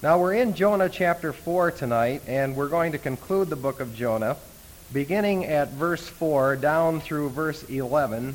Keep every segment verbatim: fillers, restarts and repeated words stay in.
Now we're in Jonah chapter four tonight, and we're going to conclude the book of Jonah, beginning at verse four down through verse eleven.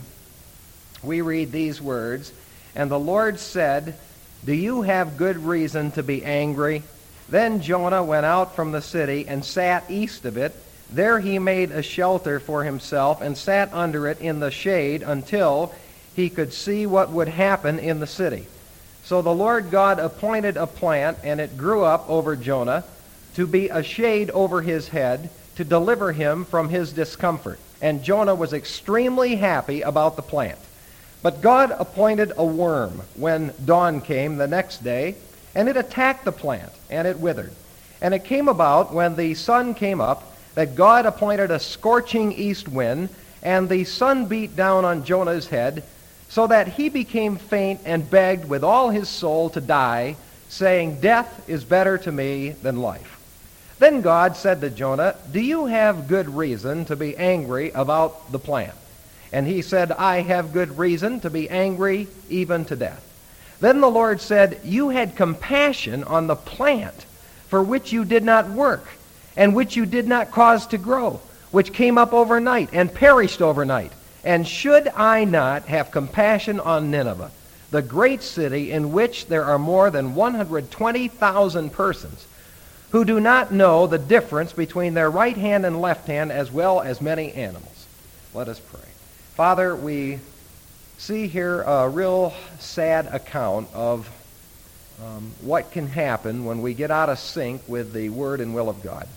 We read these words, "And the Lord said, 'Do you have good reason to be angry?' Then Jonah went out from the city and sat east of it. There he made a shelter for himself and sat under it in the shade until he could see what would happen in the city. So the Lord God appointed a plant, and it grew up over Jonah to be a shade over his head, to deliver him from his discomfort. And Jonah was extremely happy about the plant. But God appointed a worm when dawn came the next day, and it attacked the plant, and it withered. And it came about when the sun came up that God appointed a scorching east wind, and the sun beat down on Jonah's head, so that he became faint and begged with all his soul to die, saying, 'Death is better to me than life.' Then God said to Jonah, 'Do you have good reason to be angry about the plant?' And he said, 'I have good reason to be angry even to death.' Then the Lord said, 'You had compassion on the plant for which you did not work, and which you did not cause to grow, which came up overnight and perished overnight. And should I not have compassion on Nineveh, the great city in which there are more than one hundred twenty thousand persons, who do not know the difference between their right hand and left hand, as well as many animals?'" Let us pray. Father, we see here a real sad account of um, what can happen when we get out of sync with the Word and will of God.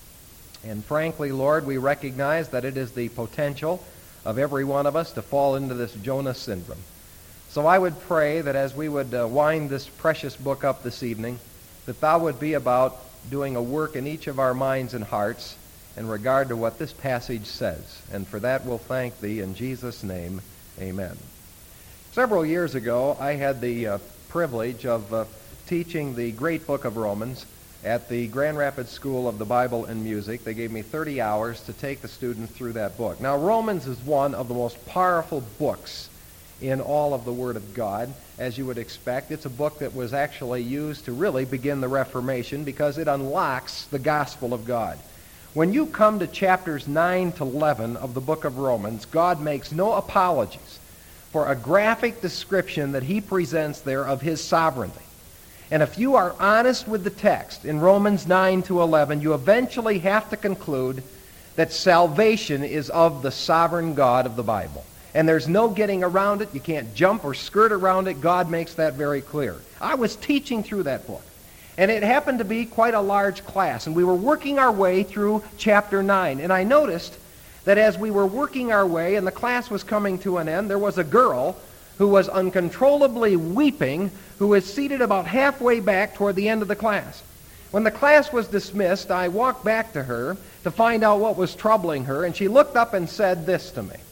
And frankly, Lord, we recognize that it is the potential of every one of us to fall into this Jonah syndrome. So I would pray that as we would uh, wind this precious book up this evening, that thou would be about doing a work in each of our minds and hearts in regard to what this passage says. And for that we'll thank thee in Jesus' name, amen. Several years ago, I had the uh, privilege of uh, teaching the great book of Romans at the Grand Rapids School of the Bible and Music. They gave me thirty hours to take the students through that book. Now, Romans is one of the most powerful books in all of the Word of God, as you would expect. It's a book that was actually used to really begin the Reformation because it unlocks the gospel of God. When you come to chapters nine to eleven of the book of Romans, God makes no apologies for a graphic description that he presents there of his sovereignty. And if you are honest with the text in Romans nine to eleven, you eventually have to conclude that salvation is of the sovereign God of the Bible. And there's no getting around it. You can't jump or skirt around it. God makes that very clear. I was teaching through that book, and it happened to be quite a large class, and we were working our way through chapter nine. And I noticed that as we were working our way and the class was coming to an end, there was a girl who was uncontrollably weeping, who was seated about halfway back toward the end of the class. When the class was dismissed, I walked back to her to find out what was troubling her, and she looked up and said this to me: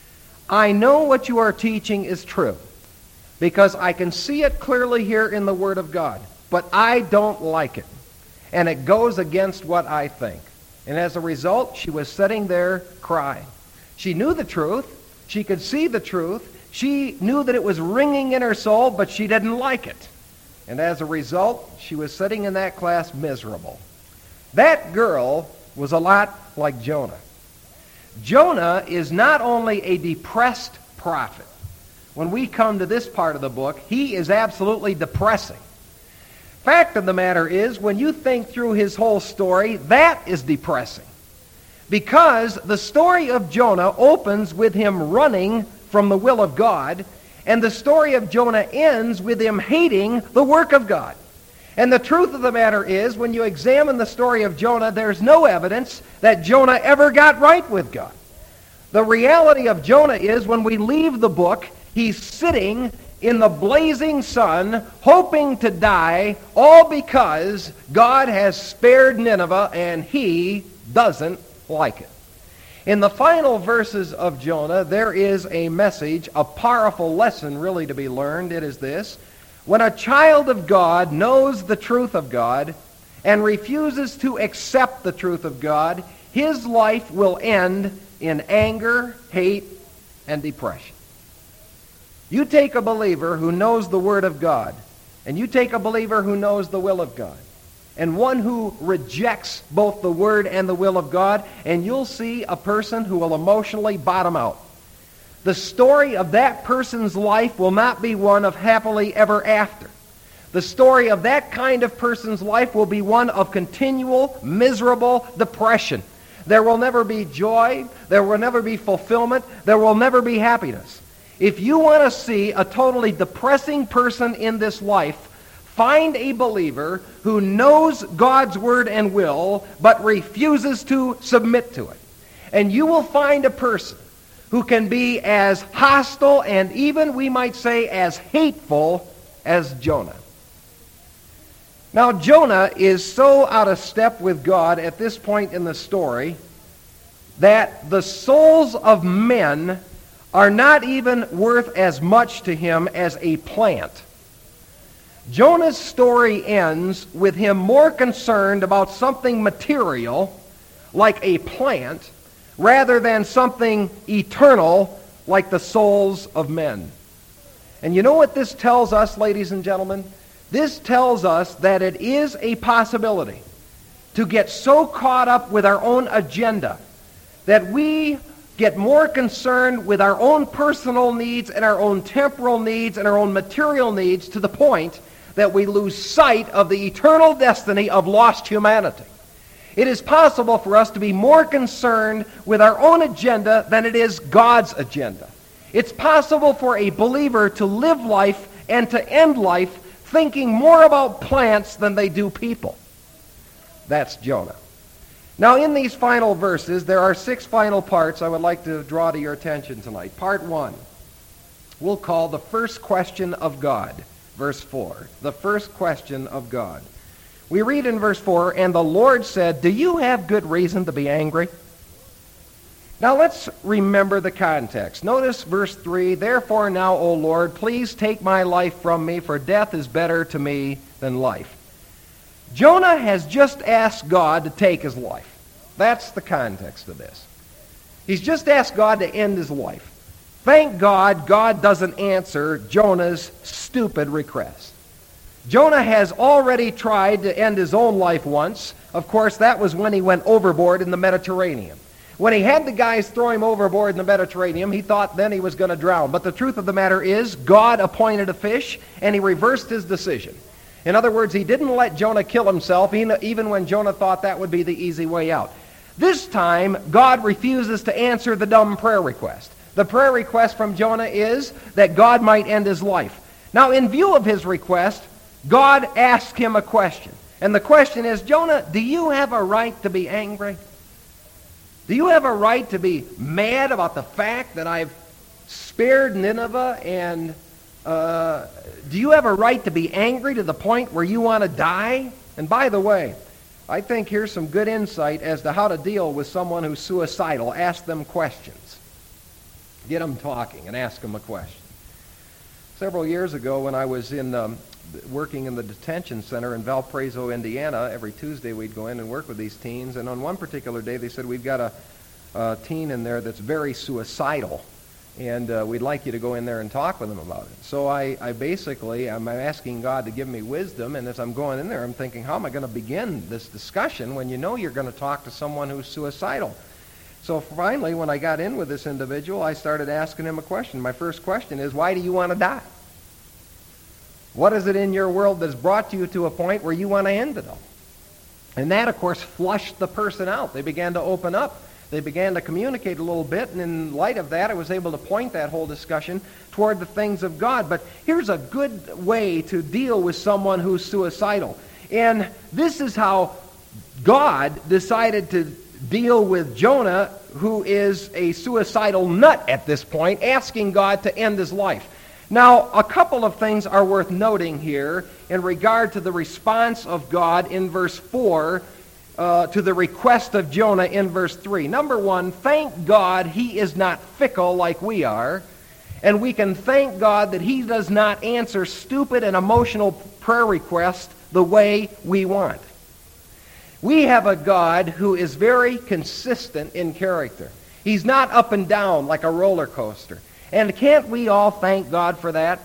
"I know what you are teaching is true, because I can see it clearly here in the Word of God, but I don't like it, and it goes against what I think." And as a result, she was sitting there crying. She knew the truth. She could see the truth. She knew that it was ringing in her soul, but she didn't like it. And as a result, she was sitting in that class miserable. That girl was a lot like Jonah. Jonah is not only a depressed prophet. When we come to this part of the book, he is absolutely depressing. Fact of the matter is, when you think through his whole story, that is depressing. Because the story of Jonah opens with him running from the will of God, and the story of Jonah ends with him hating the work of God. And the truth of the matter is, when you examine the story of Jonah, there's no evidence that Jonah ever got right with God. The reality of Jonah is, when we leave the book, he's sitting in the blazing sun, hoping to die, all because God has spared Nineveh and he doesn't like it. In the final verses of Jonah, there is a message, a powerful lesson really to be learned. It is this: when a child of God knows the truth of God and refuses to accept the truth of God, his life will end in anger, hate, and depression. You take a believer who knows the Word of God, and you take a believer who knows the will of God, and one who rejects both the Word and the will of God, and you'll see a person who will emotionally bottom out. The story of that person's life will not be one of happily ever after. The story of that kind of person's life will be one of continual, miserable depression. There will never be joy. There will never be fulfillment. There will never be happiness. If you want to see a totally depressing person in this life, find a believer who knows God's word and will, but refuses to submit to it. And you will find a person who can be as hostile and even, we might say, as hateful as Jonah. Now, Jonah is so out of step with God at this point in the story that the souls of men are not even worth as much to him as a plant. Jonah's story ends with him more concerned about something material, like a plant, rather than something eternal, like the souls of men. And you know what this tells us, ladies and gentlemen? This tells us that it is a possibility to get so caught up with our own agenda that we get more concerned with our own personal needs and our own temporal needs and our own material needs to the point that we lose sight of the eternal destiny of lost humanity. It is possible for us to be more concerned with our own agenda than it is God's agenda. It's possible for a believer to live life and to end life thinking more about plants than they do people. That's Jonah. Now, in these final verses, there are six final parts I would like to draw to your attention tonight. Part one, we'll call the first question of God. Verse four, the first question of God. We read in verse four, "And the Lord said, 'Do you have good reason to be angry?'" Now let's remember the context. Notice verse three, "Therefore now, O Lord, please take my life from me, for death is better to me than life." Jonah has just asked God to take his life. That's the context of this. He's just asked God to end his life. Thank God, God doesn't answer Jonah's stupid request. Jonah has already tried to end his own life once. Of course, that was when he went overboard in the Mediterranean. When he had the guys throw him overboard in the Mediterranean, he thought then he was going to drown. But the truth of the matter is, God appointed a fish, and he reversed his decision. In other words, he didn't let Jonah kill himself, even when Jonah thought that would be the easy way out. This time, God refuses to answer the dumb prayer request. The prayer request from Jonah is that God might end his life. Now, in view of his request, God asked him a question. And the question is, Jonah, do you have a right to be angry? Do you have a right to be mad about the fact that I've spared Nineveh? And uh, do you have a right to be angry to the point where you want to die? And by the way, I think here's some good insight as to how to deal with someone who's suicidal. Ask them questions. Get them talking and ask them a question. Several years ago when I was in um, working in the detention center in Valparaiso, Indiana, every Tuesday we'd go in and work with these teens, and on one particular day they said, "We've got a, a teen in there that's very suicidal, and uh, we'd like you to go in there and talk with him about it." So I, I basically, I'm asking God to give me wisdom, and as I'm going in there, I'm thinking, how am I going to begin this discussion when you know you're going to talk to someone who's suicidal? So finally, when I got in with this individual, I started asking him a question. My first question is, why do you want to die? What is it in your world that's brought you to a point where you want to end it all? And that, of course, flushed the person out. They began to open up. They began to communicate a little bit, and in light of that, I was able to point that whole discussion toward the things of God. But here's a good way to deal with someone who's suicidal. And this is how God decided to deal with Jonah, who is a suicidal nut at this point, asking God to end his life. Now, a couple of things are worth noting here in regard to the response of God in verse four uh, to the request of Jonah in verse three. Number one, thank God he is not fickle like we are, and we can thank God that he does not answer stupid and emotional prayer requests the way we want. We have a God who is very consistent in character. He's not up and down like a roller coaster. And can't we all thank God for that?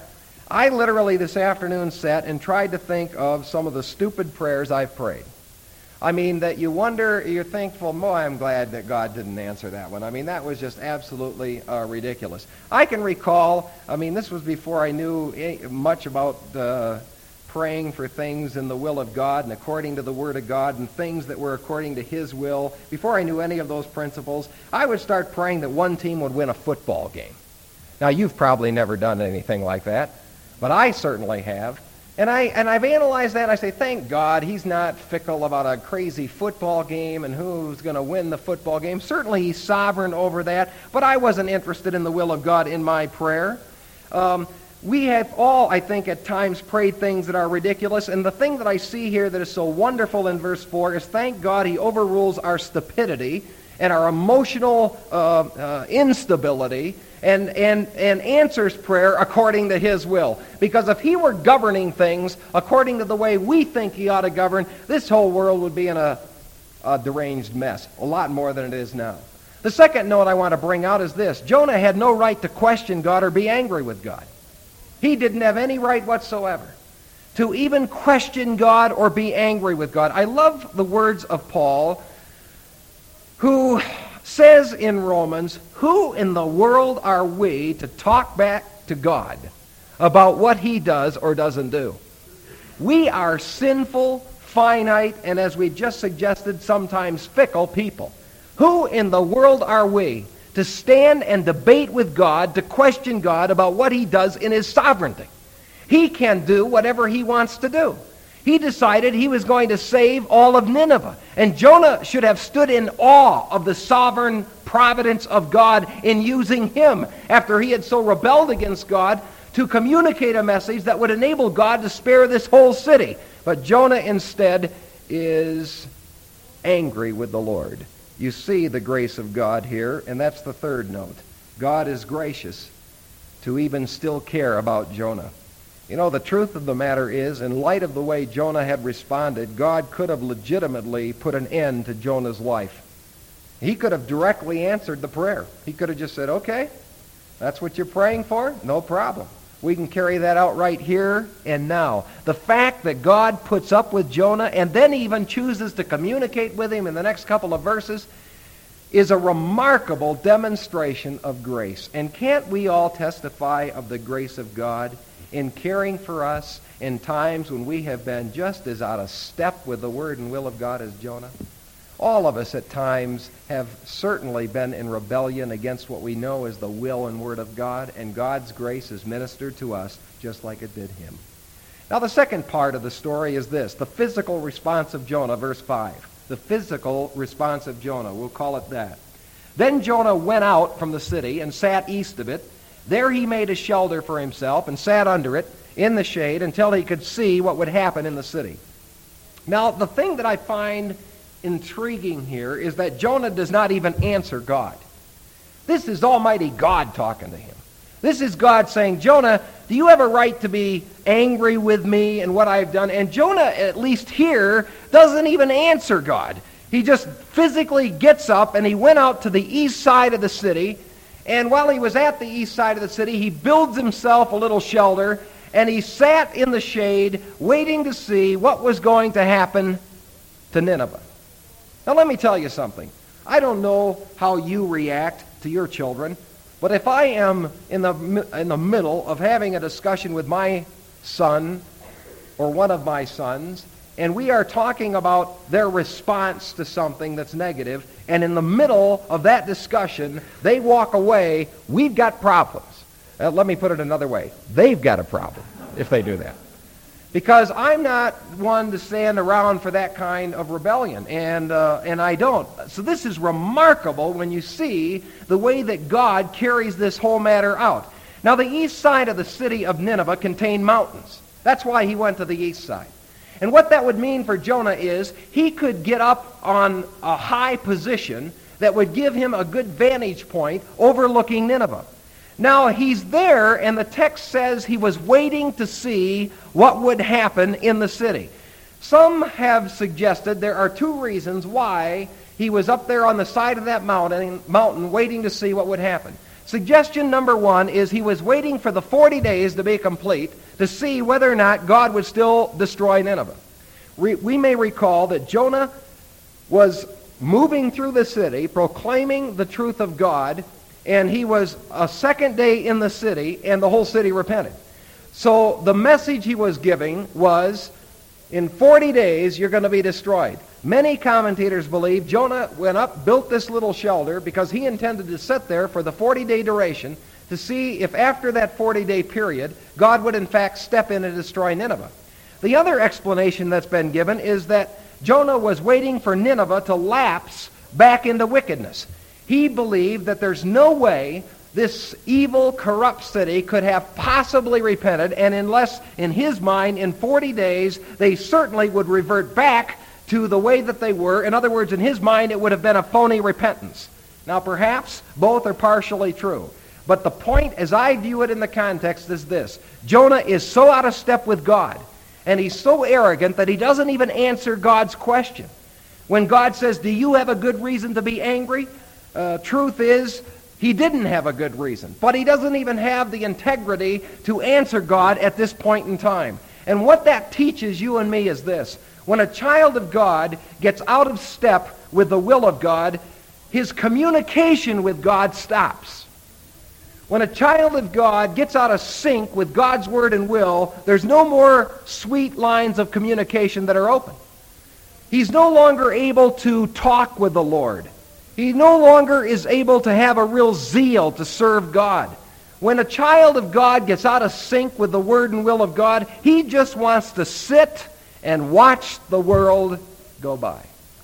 I literally this afternoon sat and tried to think of some of the stupid prayers I've prayed. I mean, that you wonder, you're thankful, boy, I'm glad that God didn't answer that one. I mean, that was just absolutely uh, ridiculous. I can recall, I mean, this was before I knew much about uh, praying for things in the will of God and according to the Word of God and things that were according to His will. Before I knew any of those principles, I would start praying that one team would win a football game. Now, you've probably never done anything like that, but I certainly have. And, I, and I've analyzed that, and I say, thank God he's not fickle about a crazy football game and who's going to win the football game. Certainly he's sovereign over that, but I wasn't interested in the will of God in my prayer. Um, we have all, I think, at times prayed things that are ridiculous, and the thing that I see here that is so wonderful in verse four is, thank God he overrules our stupidity and our emotional uh, uh, instability, and, and, and answers prayer according to his will. Because if he were governing things according to the way we think he ought to govern, this whole world would be in a, a deranged mess, a lot more than it is now. The second note I want to bring out is this. Jonah had no right to question God or be angry with God. He didn't have any right whatsoever to even question God or be angry with God. I love the words of Paul, who says in Romans, who in the world are we to talk back to God about what he does or doesn't do? We are sinful, finite, and as we just suggested, sometimes fickle people. Who in the world are we to stand and debate with God, to question God about what he does in his sovereignty? He can do whatever he wants to do. He decided he was going to save all of Nineveh. And Jonah should have stood in awe of the sovereign providence of God in using him after he had so rebelled against God to communicate a message that would enable God to spare this whole city. But Jonah instead is angry with the Lord. You see the grace of God here, and that's the third note. God is gracious to even still care about Jonah. You know, the truth of the matter is, in light of the way Jonah had responded, God could have legitimately put an end to Jonah's life. He could have directly answered the prayer. He could have just said, okay, that's what you're praying for? No problem. We can carry that out right here and now. The fact that God puts up with Jonah and then even chooses to communicate with him in the next couple of verses is a remarkable demonstration of grace. And can't we all testify of the grace of God in caring for us in times when we have been just as out of step with the word and will of God as Jonah? All of us at times have certainly been in rebellion against what we know is the will and word of God, and God's grace is ministered to us just like it did him. Now the second part of the story is this, the physical response of Jonah, verse five. The physical response of Jonah, we'll call it that. Then Jonah went out from the city and sat east of it. There he made a shelter for himself and sat under it in the shade until he could see what would happen in the city. Now, the thing that I find intriguing here is that Jonah does not even answer God. This is Almighty God talking to him. This is God saying, Jonah, do you have a right to be angry with me and what I've done? And Jonah, at least here, doesn't even answer God. He just physically gets up and he went out to the east side of the city. And while he was at the east side of the city, he builds himself a little shelter, and he sat in the shade waiting to see what was going to happen to Nineveh. Now let me tell you something. I don't know how you react to your children, but if I am in the, in the middle of having a discussion with my son or one of my sons, and we are talking about their response to something that's negative, and in the middle of that discussion, they walk away, we've got problems. Uh, let me put it another way. They've got a problem if they do that. Because I'm not one to stand around for that kind of rebellion, and uh, and I don't. So this is remarkable when you see the way that God carries this whole matter out. Now, the east side of the city of Nineveh contained mountains. That's why he went to the east side. And what that would mean for Jonah is he could get up on a high position that would give him a good vantage point overlooking Nineveh. Now he's there, and the text says he was waiting to see what would happen in the city. Some have suggested there are two reasons why he was up there on the side of that mountain, mountain waiting to see what would happen. Suggestion number one is he was waiting for the forty days to be complete to see whether or not God would still destroy Nineveh. We, we may recall that Jonah was moving through the city, proclaiming the truth of God, and he was a second day in the city, and the whole city repented. So the message he was giving was, in forty days, you're going to be destroyed. Many commentators believe Jonah went up, built this little shelter, because he intended to sit there for the forty-day duration to see if after that forty-day period, God would in fact step in and destroy Nineveh. The other explanation that's been given is that Jonah was waiting for Nineveh to lapse back into wickedness. He believed that there's no way this evil, corrupt city could have possibly repented, and unless, in his mind, in forty days, they certainly would revert back to the way that they were. In other words, in his mind, it would have been a phony repentance. Now, perhaps both are partially true. But the point, as I view it in the context, is this. Jonah is so out of step with God, and he's so arrogant that he doesn't even answer God's question. When God says, do you have a good reason to be angry? Uh, truth is, he didn't have a good reason. But he doesn't even have the integrity to answer God at this point in time. And what that teaches you and me is this. When a child of God gets out of step with the will of God, his communication with God stops. When a child of God gets out of sync with God's word and will, there's no more sweet lines of communication that are open. He's no longer able to talk with the Lord. He no longer is able to have a real zeal to serve God. When a child of God gets out of sync with the word and will of God, he just wants to sit and watch the world go by.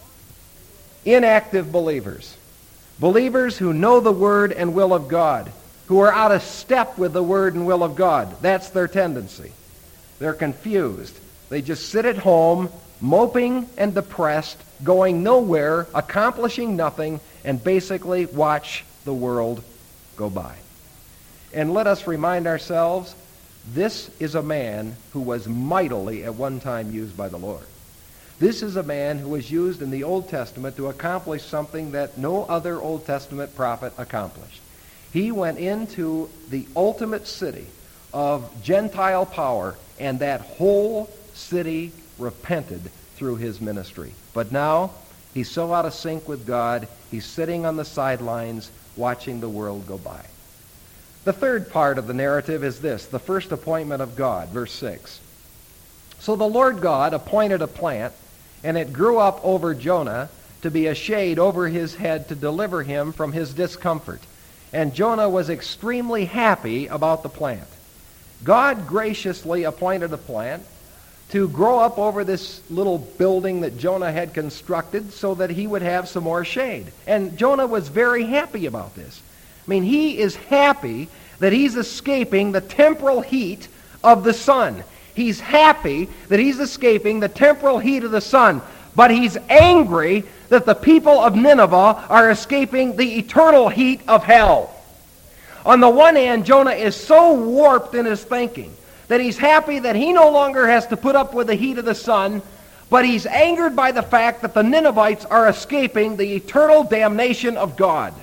Inactive believers, believers who know the word and will of God, who are out of step with the word and will of God, that's their tendency. They're confused. They just sit at home, moping and depressed, going nowhere, accomplishing nothing, and basically watch the world go by. And let us remind ourselves, this is a man who was mightily at one time used by the Lord. This is a man who was used in the Old Testament to accomplish something that no other Old Testament prophet accomplished. He went into the ultimate city of Gentile power, and that whole city repented through his ministry. But now, he's so out of sync with God, he's sitting on the sidelines watching the world go by. The third part of the narrative is this, the first appointment of God, verse six. So the Lord God appointed a plant, and it grew up over Jonah to be a shade over his head to deliver him from his discomfort. And Jonah was extremely happy about the plant. God graciously appointed a plant to grow up over this little building that Jonah had constructed so that he would have some more shade. And Jonah was very happy about this. I mean, he is happy that he's escaping the temporal heat of the sun. He's happy that he's escaping the temporal heat of the sun. But he's angry that the people of Nineveh are escaping the eternal heat of hell. On the one hand, Jonah is so warped in his thinking that he's happy that he no longer has to put up with the heat of the sun, but he's angered by the fact that the Ninevites are escaping the eternal damnation of God.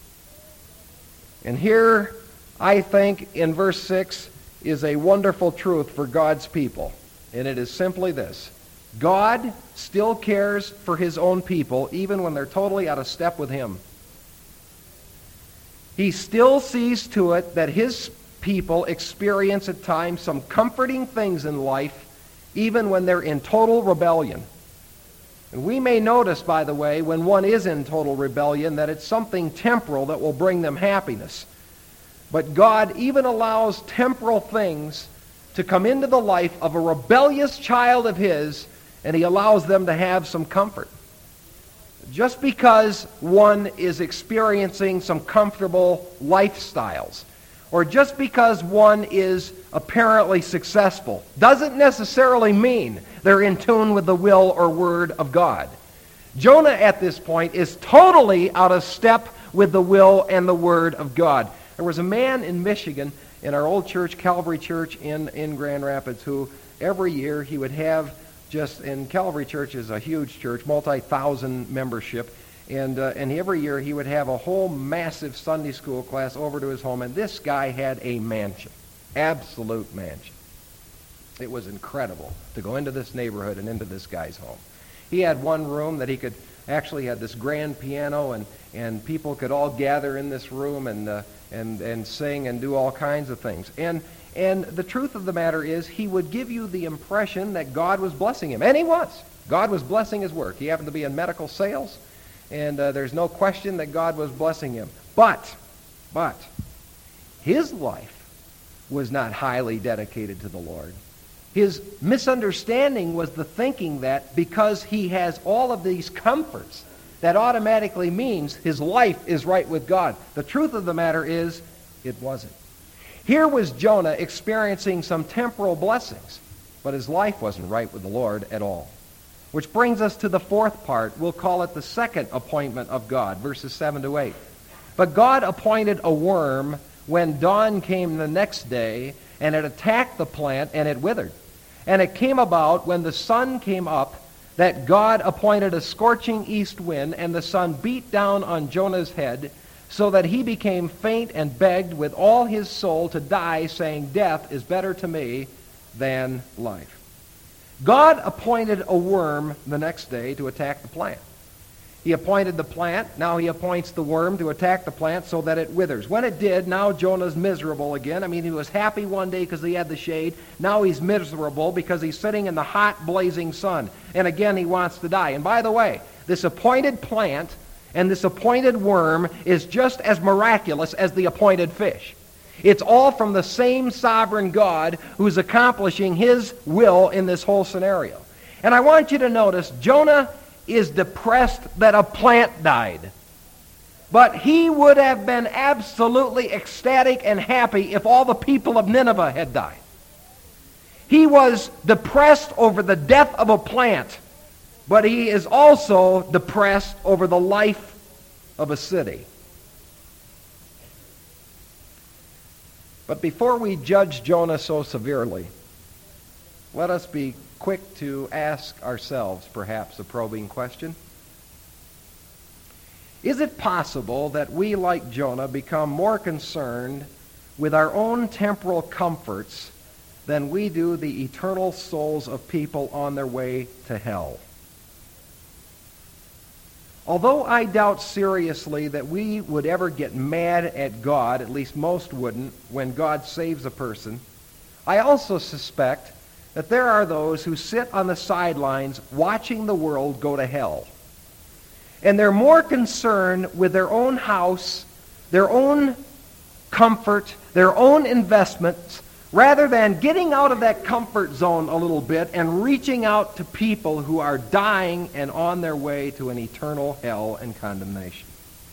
And here, I think, in verse six, is a wonderful truth for God's people. And it is simply this. God still cares for his own people, even when they're totally out of step with him. He still sees to it that his people experience at times some comforting things in life, even when they're in total rebellion. And we may notice, by the way, when one is in total rebellion, that it's something temporal that will bring them happiness. But God even allows temporal things to come into the life of a rebellious child of his, and he allows them to have some comfort. Just because one is experiencing some comfortable lifestyles, or just because one is apparently successful, doesn't necessarily mean they're in tune with the will or word of God. Jonah at this point is totally out of step with the will and the word of God. There was a man in Michigan, in our old church, Calvary Church in, in Grand Rapids, who every year he would have just, in Calvary Church is a huge church, multi-thousand membership, And, uh, and every year he would have a whole massive Sunday school class over to his home, and this guy had a mansion, absolute mansion. It was incredible to go into this neighborhood and into this guy's home. He had one room that he could actually had this grand piano, and, and people could all gather in this room and uh, and and sing and do all kinds of things. And and the truth of the matter is, he would give you the impression that God was blessing him, and he was. God was blessing his work. He happened to be in medical sales, and uh, there's no question that God was blessing him. But, but, his life was not highly dedicated to the Lord. His misunderstanding was the thinking that because he has all of these comforts, that automatically means his life is right with God. The truth of the matter is, it wasn't. Here was Jonah experiencing some temporal blessings, but his life wasn't right with the Lord at all. Which brings us to the fourth part. We'll call it the second appointment of God, verses seven to eight. But God appointed a worm when dawn came the next day, and it attacked the plant, and it withered. And it came about when the sun came up that God appointed a scorching east wind, and the sun beat down on Jonah's head, so that he became faint and begged with all his soul to die, saying, "Death is better to me than life." God appointed a worm the next day to attack the plant. He appointed the plant. Now he appoints the worm to attack the plant so that it withers. When it did, now Jonah's miserable again. I mean, he was happy one day because he had the shade. Now he's miserable because he's sitting in the hot, blazing sun. And again, he wants to die. And by the way, this appointed plant and this appointed worm is just as miraculous as the appointed fish. It's all from the same sovereign God who's accomplishing his will in this whole scenario. And I want you to notice, Jonah is depressed that a plant died. But he would have been absolutely ecstatic and happy if all the people of Nineveh had died. He was depressed over the death of a plant, but he is also depressed over the life of a city. But before we judge Jonah so severely, let us be quick to ask ourselves, perhaps, a probing question. Is it possible that we, like Jonah, become more concerned with our own temporal comforts than we do the eternal souls of people on their way to hell? Although I doubt seriously that we would ever get mad at God, at least most wouldn't, when God saves a person, I also suspect that there are those who sit on the sidelines watching the world go to hell. And they're more concerned with their own house, their own comfort, their own investments, rather than getting out of that comfort zone a little bit and reaching out to people who are dying and on their way to an eternal hell and condemnation.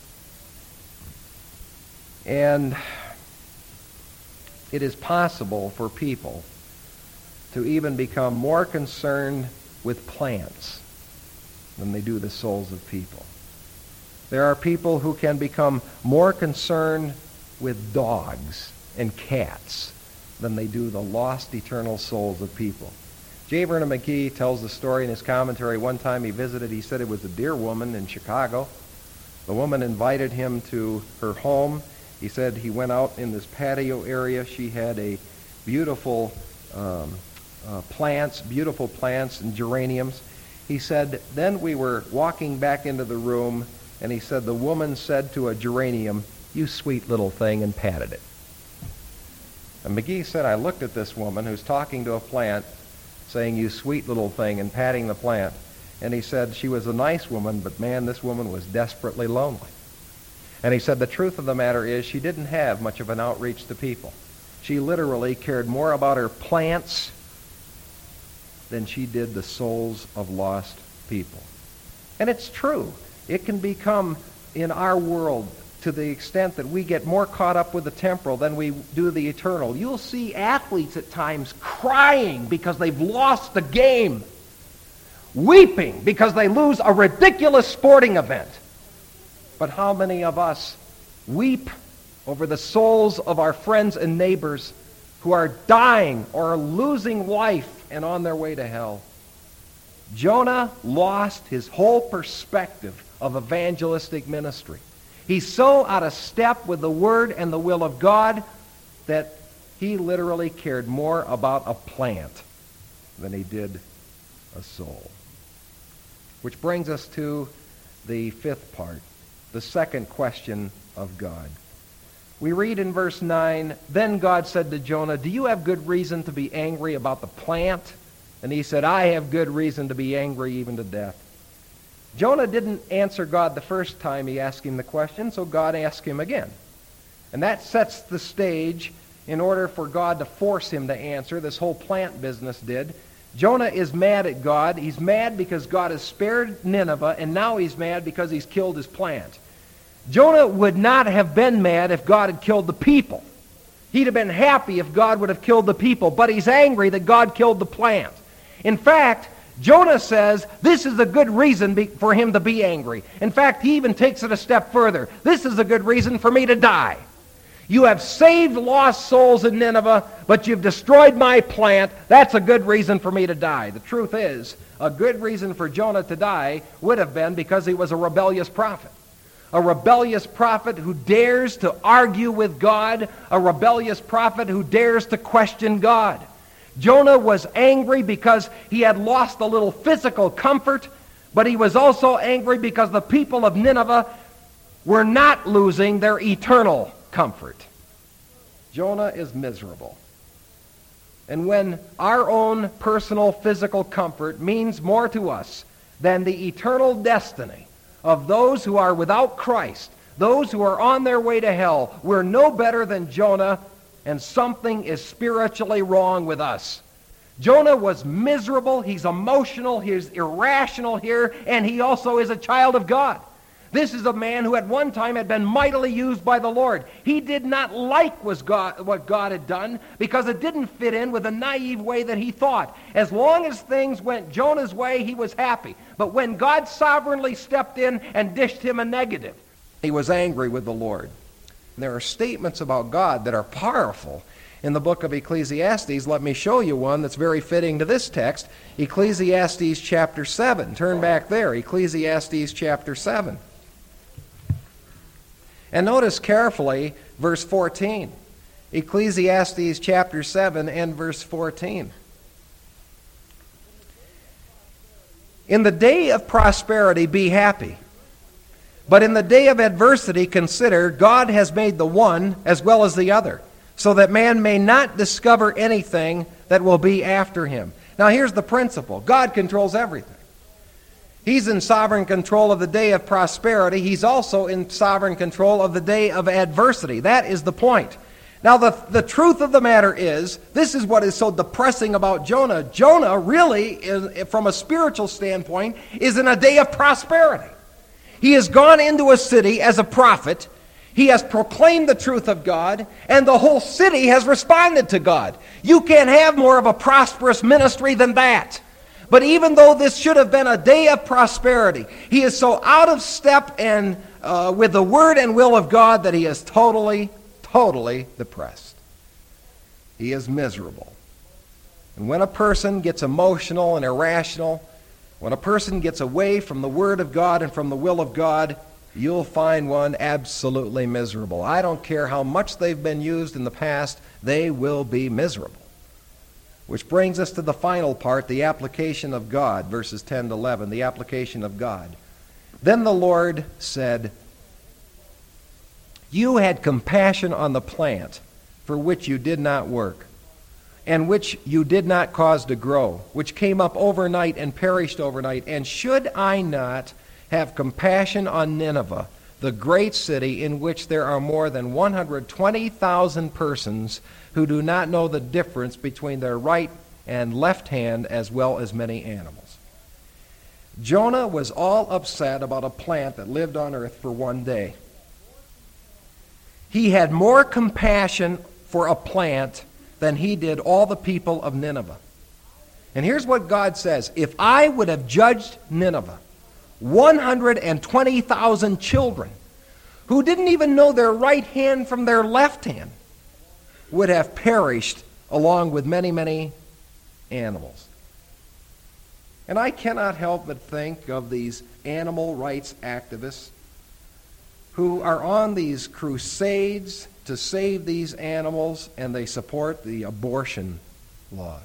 And it is possible for people to even become more concerned with plants than they do the souls of people. There are people who can become more concerned with dogs and cats than they do the lost eternal souls of people. J. Vernon McGee tells the story in his commentary. One time he visited, he said it was a dear woman in Chicago. The woman invited him to her home. He said he went out in this patio area. She had a beautiful um, uh, plants, beautiful plants and geraniums. He said, then we were walking back into the room, and he said the woman said to a geranium, "You sweet little thing," and patted it. And McGee said, I looked at this woman who's talking to a plant, saying, "You sweet little thing," and patting the plant. And he said she was a nice woman, but man, this woman was desperately lonely. And he said the truth of the matter is she didn't have much of an outreach to people. She literally cared more about her plants than she did the souls of lost people. And it's true. It can become, in our world, to the extent that we get more caught up with the temporal than we do the eternal. You'll see athletes at times crying because they've lost the game, weeping because they lose a ridiculous sporting event. But how many of us weep over the souls of our friends and neighbors who are dying or are losing life and on their way to hell? Jonah lost his whole perspective of evangelistic ministry. He's so out of step with the Word and the will of God that he literally cared more about a plant than he did a soul. Which brings us to the fifth part, the second question of God. We read in verse nine, "Then God said to Jonah, 'Do you have good reason to be angry about the plant?' And he said, 'I have good reason to be angry even to death.'" Jonah didn't answer God the first time he asked him the question, so God asked him again. And that sets the stage in order for God to force him to answer. This whole plant business did. Jonah is mad at God. He's mad because God has spared Nineveh, and now he's mad because he's killed his plant. Jonah would not have been mad if God had killed the people. He'd have been happy if God would have killed the people, but he's angry that God killed the plant. In fact, Jonah says this is a good reason be, for him to be angry. In fact, he even takes it a step further. This is a good reason for me to die. You have saved lost souls in Nineveh, but you've destroyed my plant. That's a good reason for me to die. The truth is, a good reason for Jonah to die would have been because he was a rebellious prophet. A rebellious prophet who dares to argue with God. A rebellious prophet who dares to question God. Jonah was angry because he had lost a little physical comfort, but he was also angry because the people of Nineveh were not losing their eternal comfort. Jonah is miserable. And when our own personal physical comfort means more to us than the eternal destiny of those who are without Christ, those who are on their way to hell, we're no better than Jonah, and something is spiritually wrong with us. Jonah was miserable, he's emotional, he's irrational here, and he also is a child of God. This is a man who at one time had been mightily used by the Lord. He did not like what God, what God had done because it didn't fit in with the naive way that he thought. As long as things went Jonah's way, he was happy. But when God sovereignly stepped in and dished him a negative, he was angry with the Lord. And there are statements about God that are powerful in the book of Ecclesiastes. Let me show you one that's very fitting to this text. Ecclesiastes chapter seven. Turn back there. Ecclesiastes chapter seven. And notice carefully verse fourteen. Ecclesiastes chapter seven and verse fourteen. "In the day of prosperity be happy, but in the day of adversity consider God has made the one as well as the other, so that man may not discover anything that will be after him." Now here's the principle. God controls everything. He's in sovereign control of the day of prosperity. He's also in sovereign control of the day of adversity. That is the point. Now, the, the truth of the matter is, this is what is so depressing about Jonah. Jonah really, is, from a spiritual standpoint, is in a day of prosperity. He has gone into a city as a prophet. He has proclaimed the truth of God, and the whole city has responded to God. You can't have more of a prosperous ministry than that. But even though this should have been a day of prosperity, he is so out of step and uh, with the word and will of God that he is totally, totally depressed. He is miserable. And when a person gets emotional and irrational, when a person gets away from the word of God and from the will of God, you'll find one absolutely miserable. I don't care how much they've been used in the past, they will be miserable. Which brings us to the final part, the application of God, verses ten to eleven, the application of God. "Then the Lord said, 'You had compassion on the plant for which you did not work, and which you did not cause to grow, which came up overnight and perished overnight. And should I not have compassion on Nineveh, the great city in which there are more than one hundred twenty thousand persons who do not know the difference between their right and left hand, as well as many animals?'" Jonah was all upset about a plant that lived on earth for one day. He had more compassion for a plant than he did all the people of Nineveh. And here's what God says: if I would have judged Nineveh, one hundred twenty thousand children who didn't even know their right hand from their left hand would have perished along with many, many animals. And I cannot help but think of these animal rights activists who are on these crusades to save these animals, and they support the abortion laws.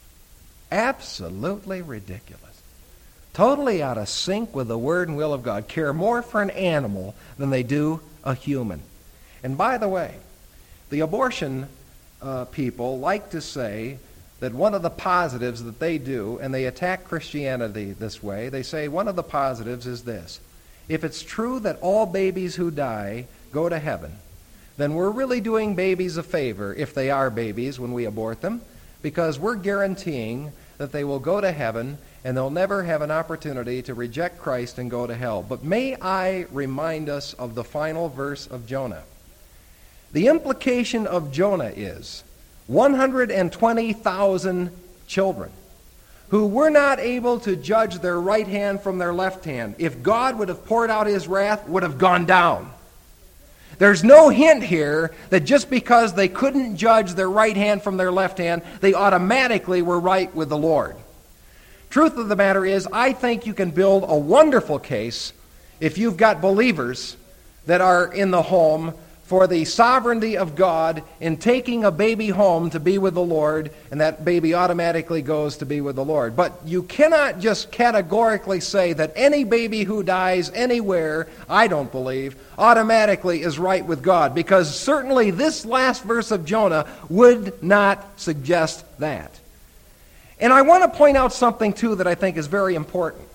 Absolutely ridiculous. Totally out of sync with the word and will of God. Care more for an animal than they do a human. And by the way, the abortion uh, people like to say that one of the positives that they do, and they attack Christianity this way, they say one of the positives is this: if it's true that all babies who die go to heaven, then we're really doing babies a favor if they are babies when we abort them, because we're guaranteeing that they will go to heaven and they'll never have an opportunity to reject Christ and go to hell. But may I remind us of the final verse of Jonah. The implication of Jonah is one hundred twenty thousand children who were not able to judge their right hand from their left hand, if God would have poured out his wrath, would have gone down. There's no hint here that just because they couldn't judge their right hand from their left hand, they automatically were right with the Lord. Truth of the matter is, I think you can build a wonderful case if you've got believers that are in the home for the sovereignty of God in taking a baby home to be with the Lord, and that baby automatically goes to be with the Lord. But you cannot just categorically say that any baby who dies anywhere, I don't believe, automatically is right with God, because certainly this last verse of Jonah would not suggest that. And I want to point out something, too, that I think is very important.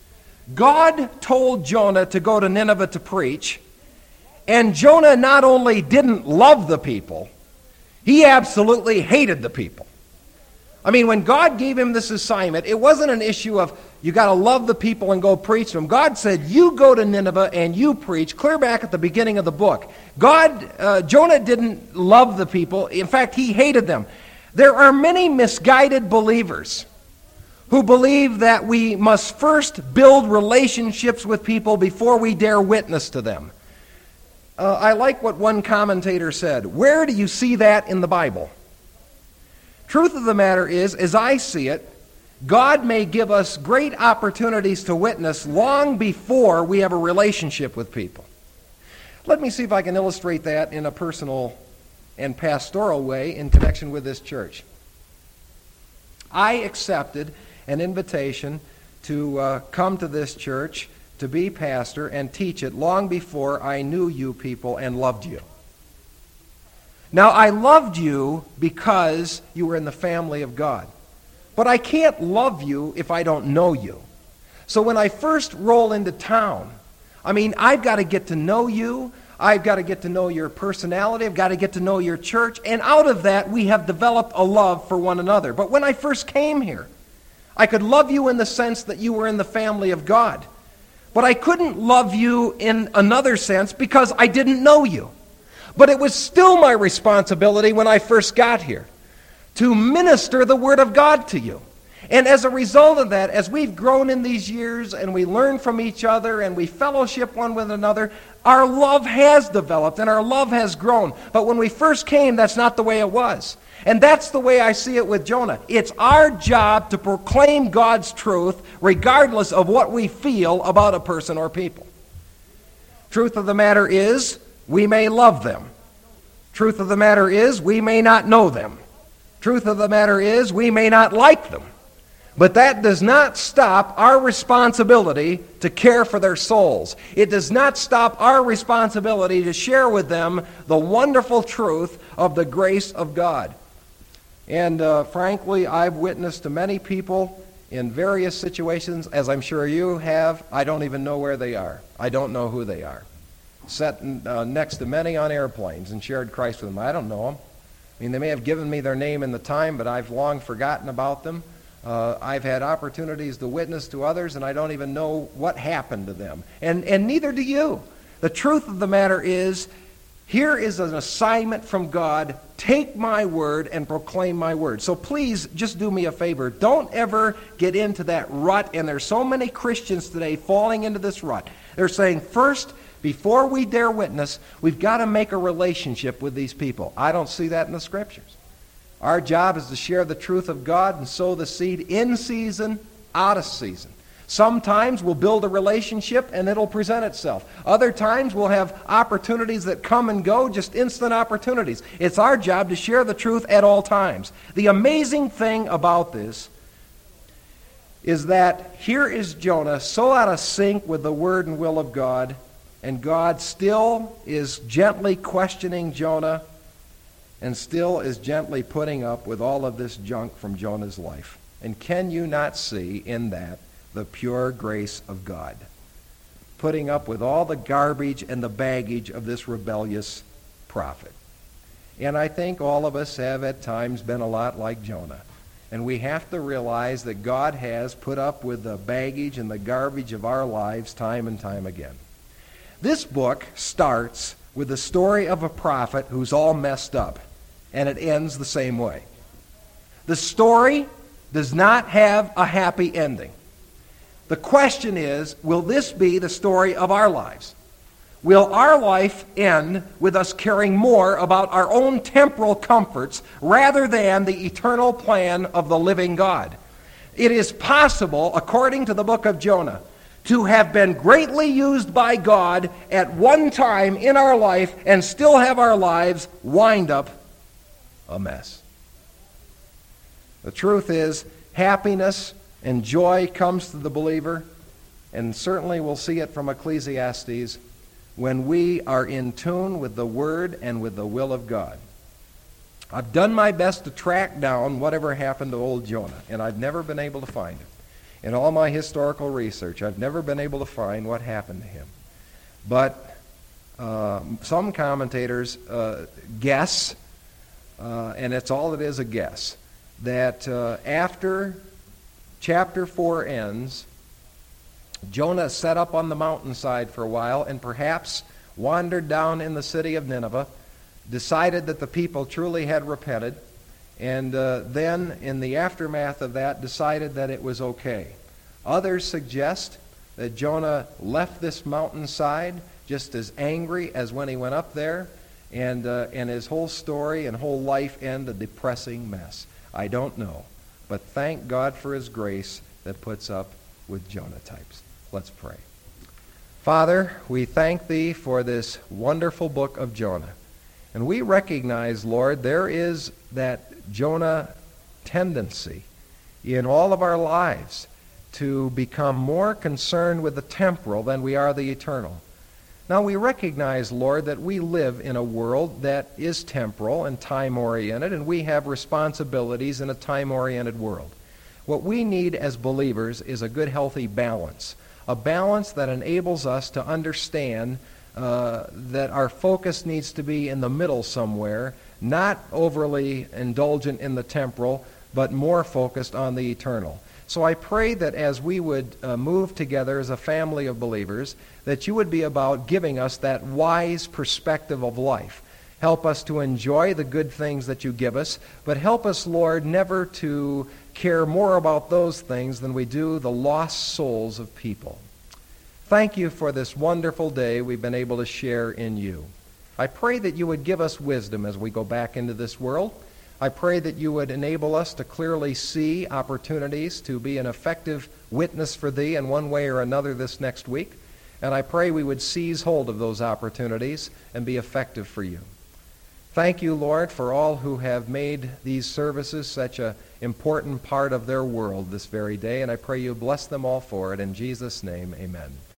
God told Jonah to go to Nineveh to preach, and Jonah not only didn't love the people, he absolutely hated the people. I mean, when God gave him this assignment, it wasn't an issue of, you got to love the people and go preach to them. God said, you go to Nineveh and you preach, clear back at the beginning of the book. God, uh, Jonah didn't love the people. In fact, he hated them. There are many misguided believers who believe that we must first build relationships with people before we dare witness to them. Uh, I like what one commentator said. Where do you see that in the Bible? Truth of the matter is, as I see it, God may give us great opportunities to witness long before we have a relationship with people. Let me see if I can illustrate that in a personal and pastoral way in connection with this church. I accepted an invitation to uh, come to this church to be pastor and teach it long before I knew you people and loved you. Now, I loved you because you were in the family of God. But I can't love you if I don't know you. So when I first roll into town, I mean, I've got to get to know you. I've got to get to know your personality. I've got to get to know your church. And out of that, we have developed a love for one another. But when I first came here, I could love you in the sense that you were in the family of God. But I couldn't love you in another sense because I didn't know you. But it was still my responsibility when I first got here to minister the Word of God to you. And as a result of that, as we've grown in these years and we learn from each other and we fellowship one with another, our love has developed and our love has grown. But when we first came, that's not the way it was. And that's the way I see it with Jonah. It's our job to proclaim God's truth regardless of what we feel about a person or people. Truth of the matter is, we may love them. Truth of the matter is, we may not know them. Truth of the matter is, we may not like them. But that does not stop our responsibility to care for their souls. It does not stop our responsibility to share with them the wonderful truth of the grace of God. And uh, frankly, I've witnessed to many people in various situations, as I'm sure you have. I don't even know where they are. I don't know who they are. Sat uh, next to many on airplanes and shared Christ with them. I don't know them. I mean, they may have given me their name in the time, but I've long forgotten about them. Uh, I've had opportunities to witness to others, and I don't even know what happened to them. And, and neither do you. The truth of the matter is, here is an assignment from God. Take my word and proclaim my word. So please, just do me a favor. Don't ever get into that rut. And there's so many Christians today falling into this rut. They're saying, first, before we dare witness, we've got to make a relationship with these people. I don't see that in the Scriptures. Our job is to share the truth of God and sow the seed in season out of season. Sometimes we'll build a relationship and it'll present itself. Other times we'll have opportunities that come and go, just instant opportunities. It's our job to share the truth at all times. The amazing thing about this is that here is Jonah so out of sync with the word and will of God, and God still is gently questioning Jonah and still is gently putting up with all of this junk from Jonah's life. And can you not see in that the pure grace of God, putting up with all the garbage and the baggage of this rebellious prophet? And I think all of us have at times been a lot like Jonah. And we have to realize that God has put up with the baggage and the garbage of our lives time and time again. This book starts with the story of a prophet who's all messed up, and it ends the same way. The story does not have a happy ending. The question is, will this be the story of our lives? Will our life end with us caring more about our own temporal comforts rather than the eternal plan of the living God? It is possible, according to the book of Jonah, to have been greatly used by God at one time in our life and still have our lives wind up a mess. The truth is, happiness and joy comes to the believer, and certainly we'll see it from Ecclesiastes, when we are in tune with the Word and with the will of God. I've done my best to track down whatever happened to old Jonah, and I've never been able to find it. In all my historical research, I've never been able to find what happened to him. But uh, some commentators uh, guess, uh, and it's all it is, a guess, that uh, after chapter four ends, Jonah set up on the mountainside for a while and perhaps wandered down in the city of Nineveh, decided that the people truly had repented, and uh, then in the aftermath of that decided that it was okay. Others suggest that Jonah left this mountainside just as angry as when he went up there, and, uh, and his whole story and whole life end a depressing mess. I don't know, but thank God for his grace that puts up with Jonah types. Let's pray. Father, we thank thee for this wonderful book of Jonah. And we recognize, Lord, there is that Jonah tendency in all of our lives to become more concerned with the temporal than we are the eternal. Now we recognize, Lord, that we live in a world that is temporal and time-oriented, and we have responsibilities in a time-oriented world. What we need as believers is a good, healthy balance. A balance that enables us to understand uh, that our focus needs to be in the middle somewhere, not overly indulgent in the temporal, but more focused on the eternal. So I pray that as we would uh, move together as a family of believers, that you would be about giving us that wise perspective of life. Help us to enjoy the good things that you give us, but help us, Lord, never to care more about those things than we do the lost souls of people. Thank you for this wonderful day we've been able to share in you. I pray that you would give us wisdom as we go back into this world. I pray that you would enable us to clearly see opportunities to be an effective witness for thee in one way or another this next week. And I pray we would seize hold of those opportunities and be effective for you. Thank you, Lord, for all who have made these services such an important part of their world this very day, and I pray you bless them all for it. In Jesus' name, amen.